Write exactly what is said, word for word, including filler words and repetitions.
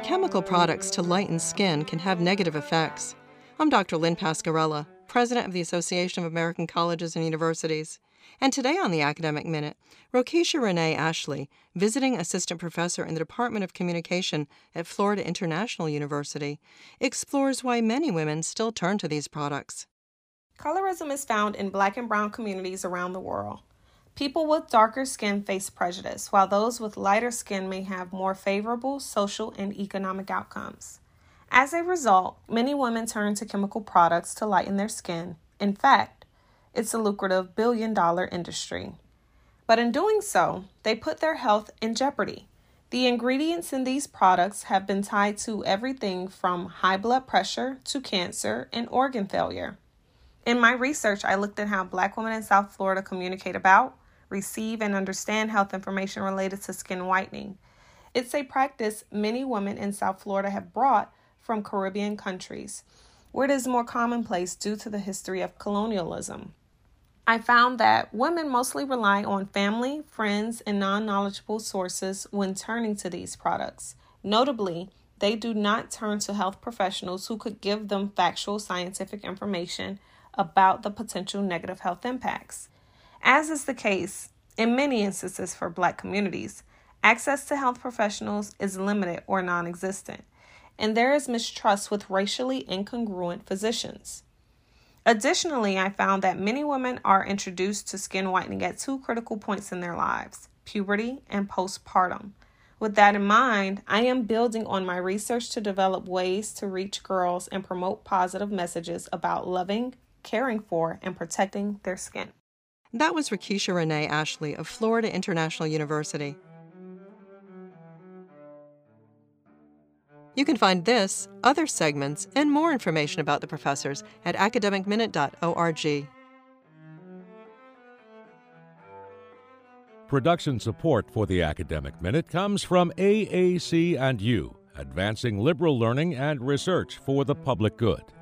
chemical products to lighten skin can have negative effects. I'm Doctor Lynn Pascarella, President of the Association of American Colleges and Universities. And today on the Academic Minute, Rokisha Renee Ashley, visiting assistant professor in the Department of Communication at Florida International University, explores why many women still turn to these products. Colorism is found in Black and brown communities around the world. People with darker skin face prejudice, while those with lighter skin may have more favorable social and economic outcomes. As a result, many women turn to chemical products to lighten their skin. In fact, it's a lucrative billion-dollar industry. But in doing so, they put their health in jeopardy. The ingredients in these products have been tied to everything from high blood pressure to cancer and organ failure. In my research, I looked at how Black women in South Florida communicate about, receive, and understand health information related to skin whitening. It's a practice many women in South Florida have brought from Caribbean countries, where it is more commonplace due to the history of colonialism. I found that women mostly rely on family, friends, and non-knowledgeable sources when turning to these products. Notably, they do not turn to health professionals who could give them factual scientific information about the potential negative health impacts. As is the case in many instances for Black communities, access to health professionals is limited or non-existent, and there is mistrust with racially incongruent physicians. Additionally, I found that many women are introduced to skin whitening at two critical points in their lives, puberty and postpartum. With that in mind, I am building on my research to develop ways to reach girls and promote positive messages about loving, caring for, and protecting their skin. That was Rokisha Renee Ashley of Florida International University. You can find this, other segments, and more information about the professors at academic minute dot org. Production support for the Academic Minute comes from A A C and U, advancing liberal learning and research for the public good.